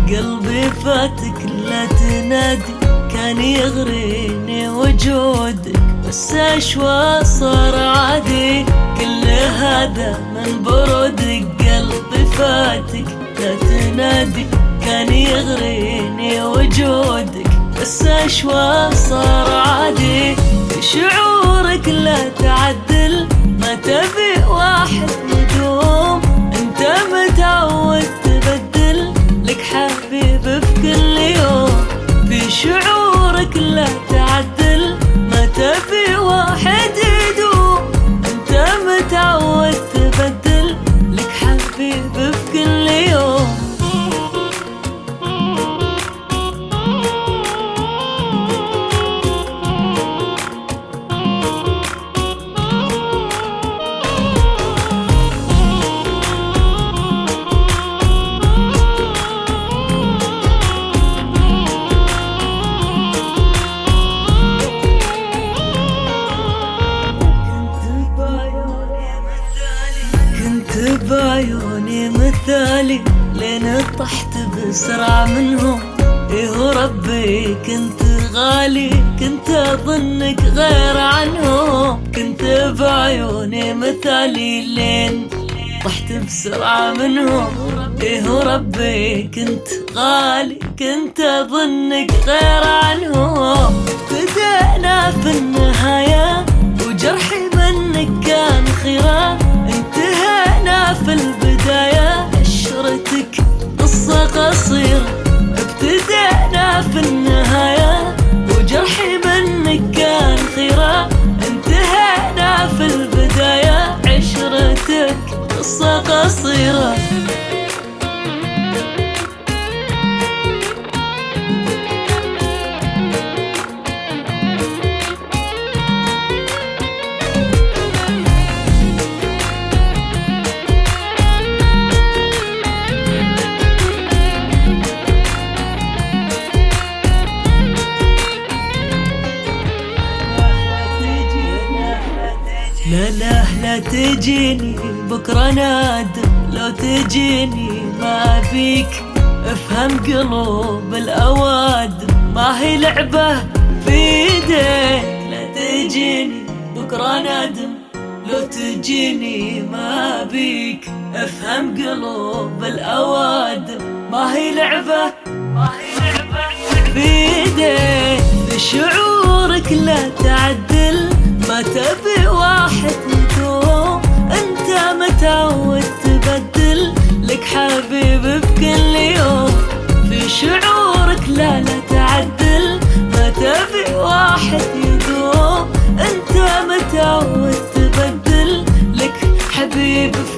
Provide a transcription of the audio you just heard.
قلبي فاتك لا تنادي، كان يغريني وجودك بس أشواق صار عادي. كل هذا من برودك، قلبي فاتك لا تنادي، كان يغريني وجودك بس أشواق صار عادي. شعورك لا تعدل، ما تبي واحد يدوم، انت متعود تبدل لك حبيب في كل يوم. في شعورك لا تعدل، ما تبي واحد يدوم، انت متعود تبدل لك حبيب في كل يوم. بعيوني مثالي لين طحت بسرعة منهم، إيه ربي كنت غالي، كنت أظنك غير عنهم. كنت بعيوني مثالي لين طحت بسرعة منهم، إيه ربي كنت غالي، كنت أظنك غير عنهم. بدأنا في النهاية وجرحي منك كان خيرة، انتهينا في البداية عشرتك قصة قصيرة. ابتدأنا في النهاية وجرحي منك كان خيرة، انتهينا في البداية عشرتك قصة قصيرة. لا لا لا تجيني بكرة نادم، لو تجيني ما بيك افهم قلوب الأوادم، ما هي لعبة في ايديك. لا تجيني بكرة نادم، لو تجيني ما بيك افهم قلوب الأوادم، ما هي لعبة في ايديك. بشعورك لا تعدل، ما تبي واحد يدوم، انت متعود تبدل لك حبيب في كل يوم. في شعورك لا تعدل، ما تبي واحد يدوم، انت متعود تبدل لك حبيب